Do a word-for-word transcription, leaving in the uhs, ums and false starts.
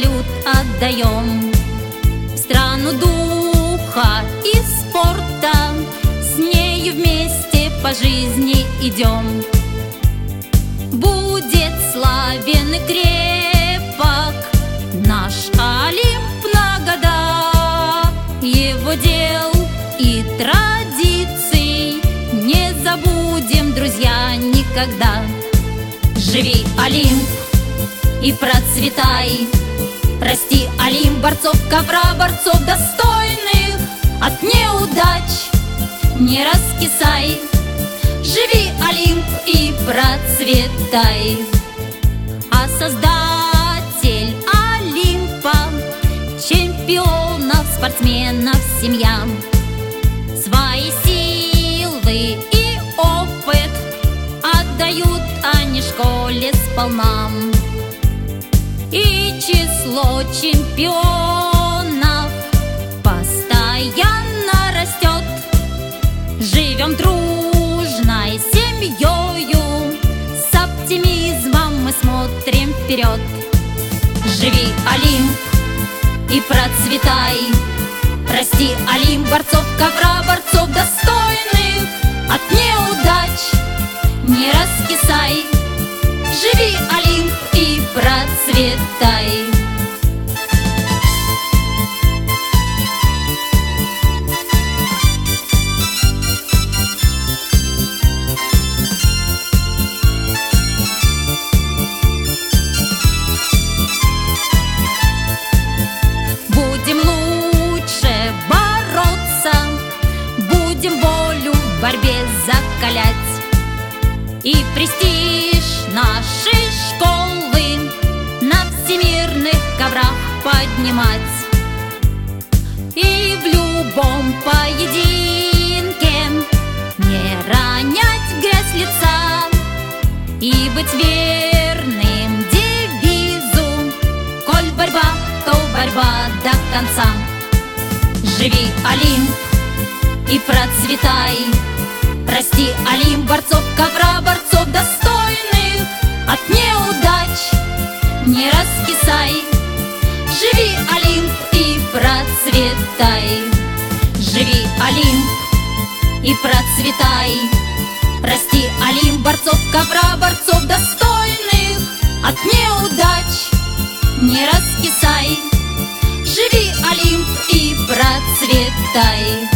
салют отдаем в страну духа и спорта, с нею вместе по жизни идем. Будет славен и крепок наш Олимп на года, его дел и традиций не забудем, друзья, никогда. Живи, Олимп, и процветай, расти, Олимп, борцов ковра, борцов достойных, от неудач не раскисай. Живи, Олимп, и процветай. А создатель Олимпа чемпионов, спортсменов семья свои силы и опыт отдают они школе сполна. И число чемпионов постоянно растет. Живем дружной семьёю, с оптимизмом мы смотрим вперед. Живи, Олимп, и процветай, расти, Олимп, борцов ковра, борцов достойных, от неудач не раскисай. Живи, Олимп, и процветай. Будем лучше бороться, будем волю в борьбе закалять и престиж нашей школы на всемирных коврах поднимать. И в любом поединке не ронять грязь лица и быть верным девизу: коль борьба, то борьба до конца. Живи, Олимп, и процветай, расти, Олимп, борцов ковра, борцов достойных, от неудач не раскисай. Живи, Олимп, и процветай. Живи, Олимп, и процветай, расти, Олимп, борцов ковра, борцов достойных, от неудач не раскисай. Живи, Олимп, и процветай.